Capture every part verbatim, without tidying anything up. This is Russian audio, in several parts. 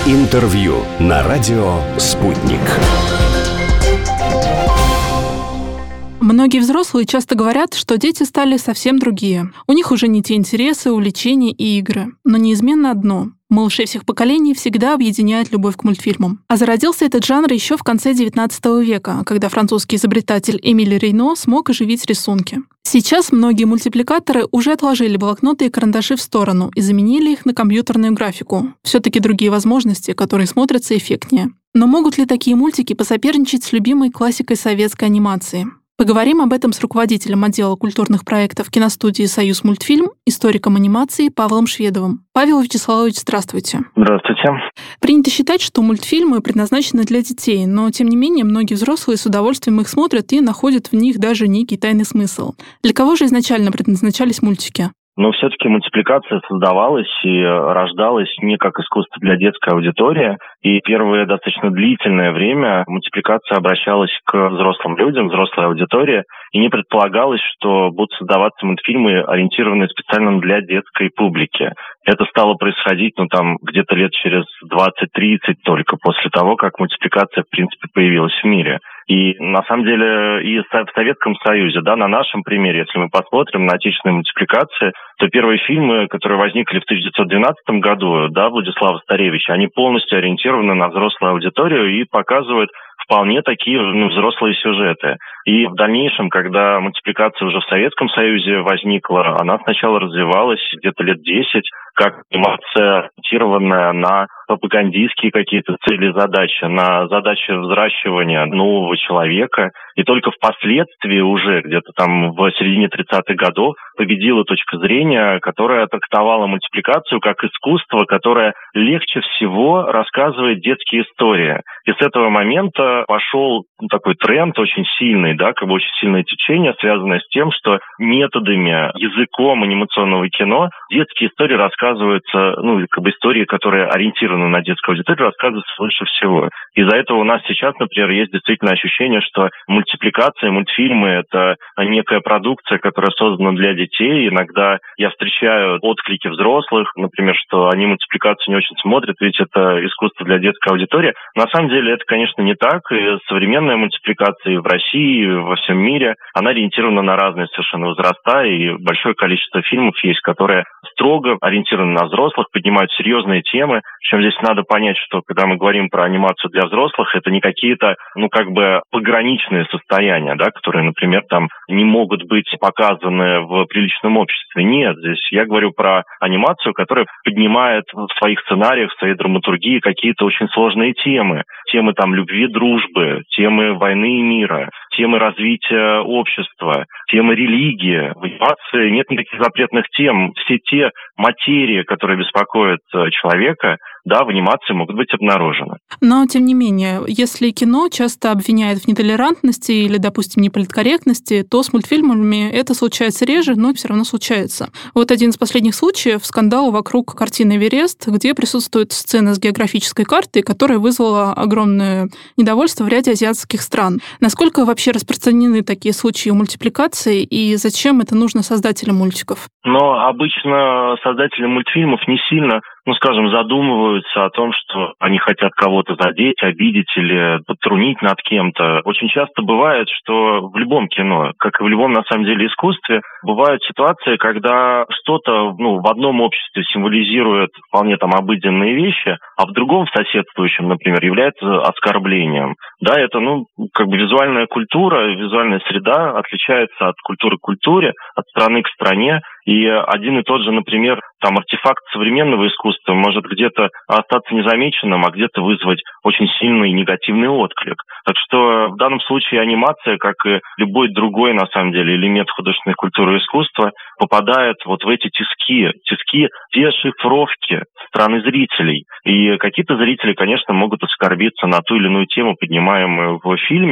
Интервью на радио «Спутник». Многие взрослые часто говорят, что дети стали совсем другие. У них уже не те интересы, увлечения и игры. Но неизменно одно – малышей всех поколений всегда объединяет любовь к мультфильмам. А зародился этот жанр еще в конце девятнадцатого века, когда французский изобретатель Эмиль Рейно смог оживить рисунки. Сейчас многие мультипликаторы уже отложили блокноты и карандаши в сторону и заменили их на компьютерную графику. Все-таки другие возможности, которые смотрятся эффектнее. Но могут ли такие мультики посоперничать с любимой классикой советской анимации? Поговорим об этом с руководителем отдела культурных проектов киностудии «Союз мультфильм», историком анимации Павлом Шведовым. Павел Вячеславович, здравствуйте. Здравствуйте. Принято считать, что мультфильмы предназначены для детей, но, тем не менее, многие взрослые с удовольствием их смотрят и находят в них даже некий тайный смысл. Для кого же изначально предназначались мультики? Но все-таки мультипликация создавалась и рождалась не как искусство для детской аудитории. И первое достаточно длительное время мультипликация обращалась к взрослым людям, взрослой аудитории. И не предполагалось, что будут создаваться мультфильмы, ориентированные специально для детской публики. Это стало происходить, ну, там, где-то лет через двадцать-тридцать только после того, как мультипликация, в принципе, появилась в мире. И, на самом деле, и в Советском Союзе, да, на нашем примере, если мы посмотрим на отечественные мультипликации, то первые фильмы, которые возникли в тысяча девятьсот двенадцатом году, да, Владислава Старевича, они полностью ориентированы на взрослую аудиторию и показывают вполне такие, ну, взрослые сюжеты. И в дальнейшем, когда мультипликация уже в Советском Союзе возникла, она сначала развивалась где-то лет десять, как анимация, ориентированная на пропагандистские какие-то цели, задачи, на задачи взращивания нового человека. И только впоследствии уже где-то там в середине тридцатых годов победила точка зрения, которая трактовала мультипликацию как искусство, которое легче всего рассказывает детские истории. И с этого момента пошел такой тренд очень сильный, да, как бы очень сильное течение, связанное с тем, что методами, языком анимационного кино детские истории рассказываются, ну, как бы истории, которые ориентированы на детскую аудиторию, рассказываются лучше всего. Из-за этого у нас сейчас, например, есть действительно ощущение, что мультипликация, мультфильмы — это некая продукция, которая создана для детей. Иногда я встречаю отклики взрослых, например, что они мультипликацию не очень смотрят, ведь это искусство для детской аудитории. На самом деле это, конечно, не так. И современная мультипликация в России, и во всем мире, она ориентирована на разные совершенно возраста, и большое количество фильмов есть, которые строго ориентированы на взрослых, поднимают серьезные темы. Причем здесь надо понять, что когда мы говорим про анимацию для взрослых, это не какие-то, ну, как бы пограничные состояния, да, которые, например, там не могут быть показаны в приличном обществе. Нет, здесь я говорю про анимацию, которая поднимает в своих сценариях, в своей драматургии какие-то очень сложные темы. Темы там любви, дружбы, темы войны и мира, темы развития общества, темы религии. В анимации нет никаких запретных тем. Все те материи, которые беспокоят человека, да, в анимации могут быть обнаружены. Но, тем не менее, если кино часто обвиняет в нетолерантности или, допустим, неполиткорректности, то с мультфильмами это случается реже, но все равно случается. Вот один из последних случаев — скандал вокруг картины «Эверест», где присутствует сцена с географической картой, которая вызвала огромное недовольство в ряде азиатских стран. Насколько вообще распространены такие случаи у мультипликации, и зачем это нужно создателям мультиков? Но обычно создатели мультфильмов не сильно, ну, скажем, задумываются о том, что они хотят кого-то задеть, обидеть или подтрунить над кем-то. Очень часто бывает, что в любом кино, как и в любом, на самом деле, искусстве, бывают ситуации, когда что-то, ну, в одном обществе символизирует вполне там обыденные вещи, а в другом, в соседствующем, например, является оскорблением. Да, это, ну, как бы визуальная культура, визуальная среда отличается от культуры к культуре, от страны к стране. И один и тот же, например, там артефакт современного искусства может где-то остаться незамеченным, а где-то вызвать очень сильный негативный отклик. Так что в данном случае анимация, как и любой другой, на самом деле, элемент художественной культуры и искусства, попадает вот в эти тиски, тиски дешифровки стороны зрителей. И какие-то зрители, конечно, могут оскорбиться на ту или иную тему, поднимаемую в фильме.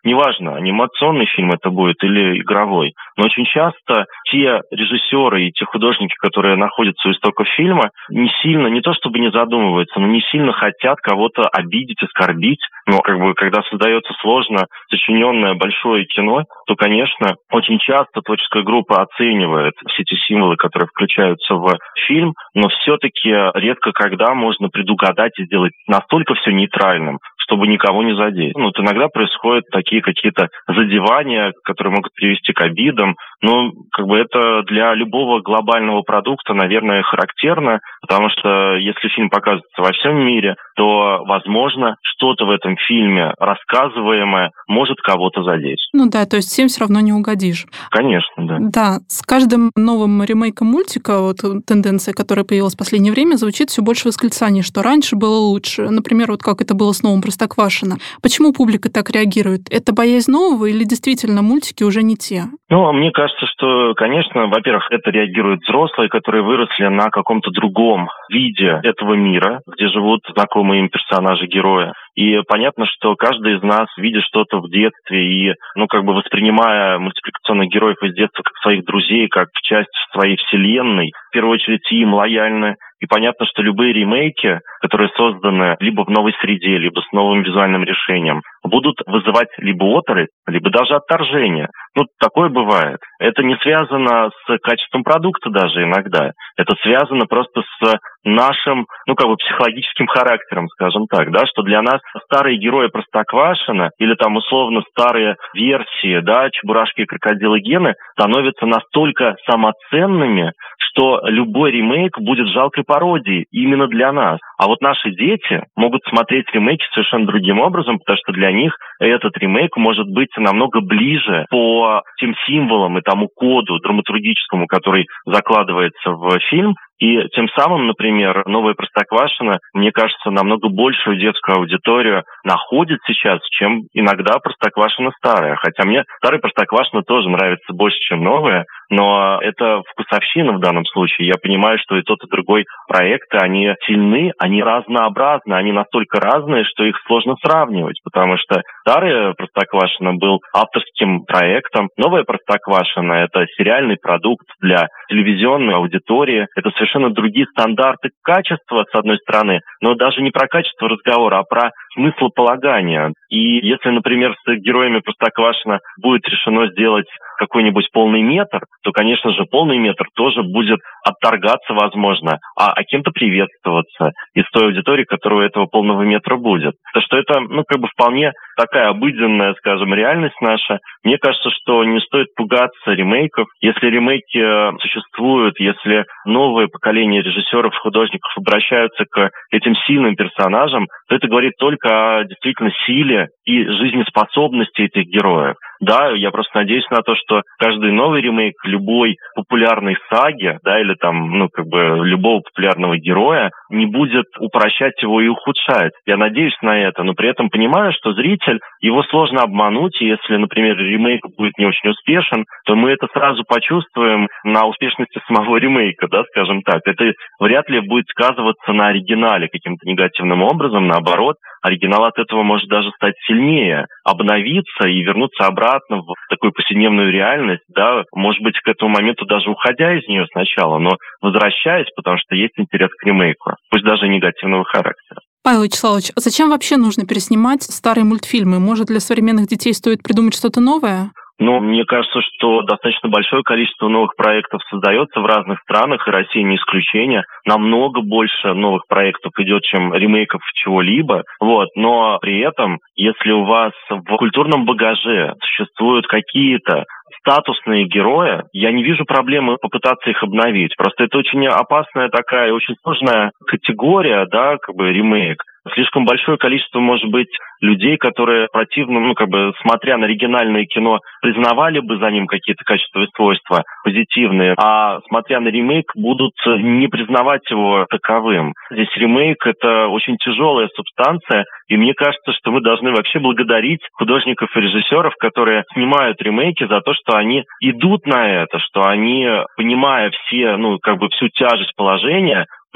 неважно, анимационный фильм это будет или игровой, но очень часто те режиссеры и те художники, которые находятся у истоков фильма, не сильно, не то чтобы не задумываются, но не сильно хотят кого-то обидеть, оскорбить. Но как бы, когда создается сложно сочиненное большое кино, то, конечно, очень часто творческая группа оценивает все эти символы, которые включаются в фильм, но все-таки редко когда можно предугадать и сделать настолько все нейтральным, чтобы никого не задеть. Ну, вот иногда происходят такие какие-то задевания, которые могут привести к обидам. Но как бы это для любого глобального продукта, наверное, характерно, потому что если фильм показывается во всем мире, то, возможно, что-то в этом фильме рассказываемое может кого-то задеть. Ну да, то есть всем все равно не угодишь. Конечно, да. Да, с каждым новым ремейком мультика, вот тенденция, которая появилась в последнее время, звучит все больше восклицаний, что раньше было лучше. Например, вот как это было с новым «Простоквашино». Почему публика так реагирует? Это боязнь нового или действительно мультики уже не те? Ну, мне кажется, что, конечно, во-первых, это реагируют взрослые, которые выросли на каком-то другом виде этого мира, где живут знакомые им персонажи, герои. И понятно, что каждый из нас видит что-то в детстве и, ну, как бы воспринимая мультипликационных героев из детства как своих друзей, как часть своей вселенной, в первую очередь им лояльны. И понятно, что любые ремейки, которые созданы либо в новой среде, либо с новым визуальным решением, будут вызывать либо оторопь, либо даже отторжение. Ну, такое бывает. Это не связано с качеством продукта даже иногда. Это связано просто с нашим, ну, как бы психологическим характером, скажем так, да, что для нас старые герои Простоквашино или там условно старые версии, да, Чебурашки и Крокодилы Гены становятся настолько самоценными, что любой ремейк будет жалкой пародией именно для нас. А вот наши дети могут смотреть ремейки совершенно другим образом, потому что для них этот ремейк может быть намного ближе по тем символам и тому коду драматургическому, который закладывается в фильм. И тем самым, например, новое Простоквашино, мне кажется, намного большую детскую аудиторию находит сейчас, чем иногда Простоквашино старое. Хотя мне старое Простоквашино тоже нравится больше, чем новое, но это вкусовщина в данном случае. Я понимаю, что и тот, и другой проекты, они сильны, они разнообразны, они настолько разные, что их сложно сравнивать, потому что старое Простоквашино был авторским проектом, новое Простоквашино — это сериальный продукт для телевизионной аудитории, это совершенно совершенно другие стандарты качества, с одной стороны, но даже не про качество разговора, а про смыслополагание. И если, например, с героями Простоквашино будет решено сделать какой-нибудь полный метр, то, конечно же, полный метр тоже будет отторгаться, возможно, а, а кем-то приветствоваться из той аудитории, которая у этого полного метра будет. Так что это, ну, как бы вполне такая обыденная, скажем, реальность наша. Мне кажется, что не стоит пугаться ремейков. Если ремейки существуют, если новые поколения режиссеров, художников обращаются к этим сильным персонажам, то это говорит только о действительно силе и жизнеспособности этих героев. Да, я просто надеюсь на то, что каждый новый ремейк любой популярной саги, да, или там, ну, как бы любого популярного героя не будет упрощать его и ухудшать. Я надеюсь на это, но при этом понимаю, что зритель, его сложно обмануть, и если, например, ремейк будет не очень успешен, то мы это сразу почувствуем на успешности самого ремейка, да, скажем так. Это вряд ли будет сказываться на оригинале каким-то негативным образом, наоборот, оригинал от этого может даже стать сильнее, обновиться и вернуться обратно в такую повседневную реальность, да, может быть, к этому моменту даже уходя из нее сначала, но возвращаясь, потому что есть интерес к ремейку, пусть даже негативного характера. Павел Вячеславович, а зачем вообще нужно переснимать старые мультфильмы? Может, для современных детей стоит придумать что-то новое? Ну, мне кажется, что достаточно большое количество новых проектов создается в разных странах, и Россия не исключение. Намного больше новых проектов идет, чем ремейков чего-либо. Вот. Но при этом, если у вас в культурном багаже существуют какие-то статусные герои, я не вижу проблемы попытаться их обновить. Просто это очень опасная такая, очень сложная категория, да, как бы ремейк. Слишком большое количество, может быть, людей, которые противно, ну, как бы, смотря на оригинальное кино, признавали бы за ним какие-то качества и свойства позитивные, а смотря на ремейк, будут не признавать его таковым. Здесь ремейк — это очень тяжелая субстанция, и мне кажется, что мы должны вообще благодарить художников и режиссеров, которые снимают ремейки, за то, что они идут на это, что они, понимая все, ну, как бы всю тяжесть положения,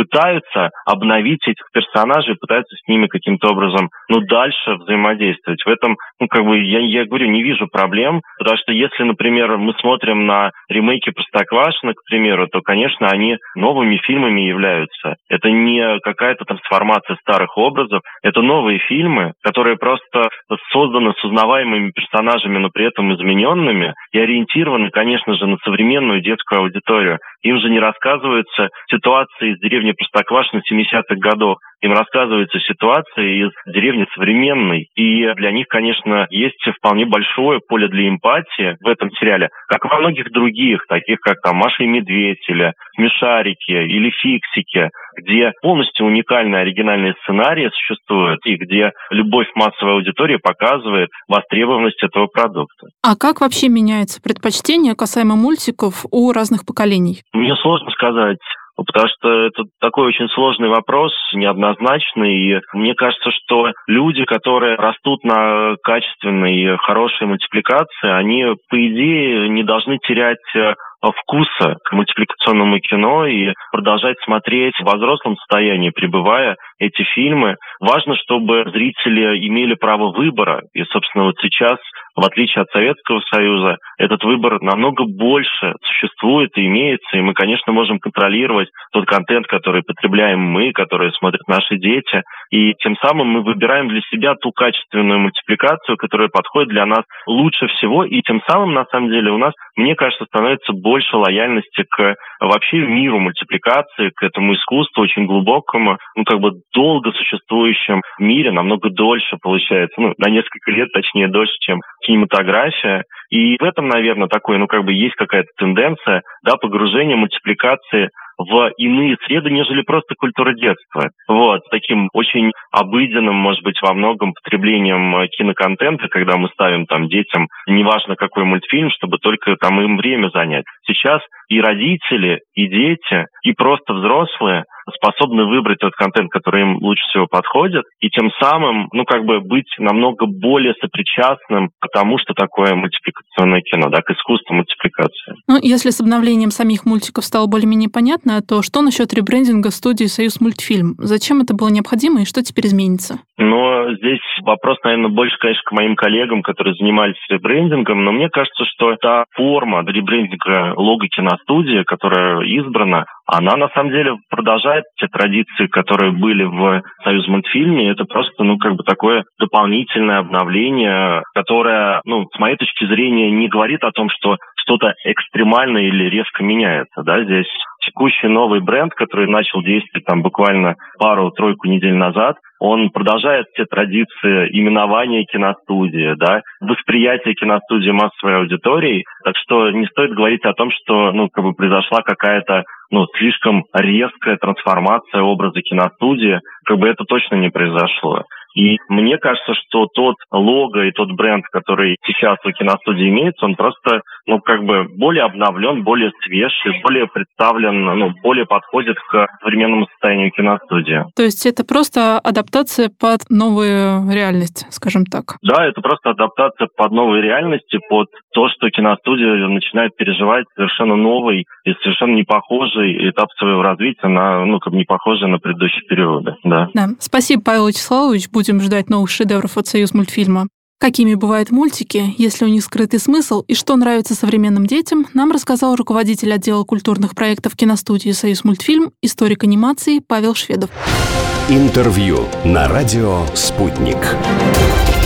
пытаются обновить этих персонажей, пытаются с ними каким-то образом, ну, дальше взаимодействовать. В этом, ну, как бы, я, я говорю, не вижу проблем, потому что если, например, мы смотрим на ремейки «Простоквашино», к примеру, то, конечно, они новыми фильмами являются. Это не какая-то трансформация старых образов, это новые фильмы, которые просто созданы с узнаваемыми персонажами, но при этом измененными и ориентированы, конечно же, на современную детскую аудиторию. Им же не рассказываются ситуации из деревни Простоквашино семидесятых годов, им рассказываются ситуации из деревни современной. И для них, конечно, есть вполне большое поле для эмпатии в этом сериале, как во многих других, таких как там «Маша и медведь» или «Смешарики» или «Фиксики», где полностью уникальные оригинальные сценарии существуют и где любовь массовой аудитории показывает востребованность этого продукта. А как вообще меняется предпочтение касаемо мультиков у разных поколений? Мне сложно сказать. Потому что это такой очень сложный вопрос, неоднозначный. И мне кажется, что люди, которые растут на качественной и хорошей мультипликации, они, по идее, не должны терять вкуса к мультипликационному кино и продолжать смотреть во взрослом состоянии, пребывая эти фильмы. Важно, чтобы зрители имели право выбора. И, собственно, вот сейчас, в отличие от Советского Союза, этот выбор намного больше существует и имеется. И мы, конечно, можем контролировать тот контент, который потребляем мы, который смотрят наши дети. И тем самым мы выбираем для себя ту качественную мультипликацию, которая подходит для нас лучше всего. И тем самым, на самом деле, у нас, мне кажется, становится больше лояльности к вообще миру мультипликации, к этому искусству очень глубокому, ну, как бы долго существующем мире, намного дольше получается, ну, на несколько лет, точнее, дольше, чем кинематография. И в этом, наверное, такой, ну, как бы есть какая-то тенденция, да, погружения мультипликации в иные среды, нежели просто культура детства. Вот, таким очень обыденным, может быть, во многом потреблением киноконтента, когда мы ставим там детям, неважно какой мультфильм, чтобы только там им время занять. Сейчас и родители, и дети, и просто взрослые способны выбрать тот контент, который им лучше всего подходит, и тем самым, ну, как бы быть намного более сопричастным к тому, что такое мультипликационное кино, да, к искусству мультипликации. Ну, если с обновлением самих мультиков стало более-менее понятно, то что насчет ребрендинга студии «Союзмультфильм»? Зачем это было необходимо и что теперь изменится? Но здесь вопрос, наверное, больше, конечно, к моим коллегам, которые занимались ребрендингом, но мне кажется, что та форма ребрендинга лого киностудии, которая избрана, она на самом деле продолжает те традиции, которые были в «Союзмультфильме». Это просто, ну, как бы такое дополнительное обновление, которое, ну, с моей точки зрения, не говорит о том, что что-то экстремальное или резко меняется, да, здесь текущий новый бренд, который начал действовать там буквально пару-тройку недель назад, он продолжает те традиции именования киностудии, да, восприятия киностудии массовой аудиторией, так что не стоит говорить о том, что, ну, как бы произошла какая-то, ну, слишком резкая трансформация образа киностудии, как бы это точно не произошло. И мне кажется, что тот лого и тот бренд, который сейчас у киностудии имеется, он просто, ну, как бы более обновлен, более свеж и более представлен, ну, более подходит к современному состоянию киностудии. То есть это просто адаптация под новую реальность, скажем так? Да, это просто адаптация под новые реальности, под то, что киностудия начинает переживать совершенно новый и совершенно не похожий этап своего развития на, ну, как бы не похожий на предыдущие периоды, да. Да. Спасибо, Павел Вячеславович. Будем ждать новых шедевров от «Союзмультфильма». Какими бывают мультики, если у них скрытый смысл и что нравится современным детям, нам рассказал руководитель отдела культурных проектов киностудии «Союзмультфильм», историк анимации Павел Шведов. Интервью на радио «Спутник».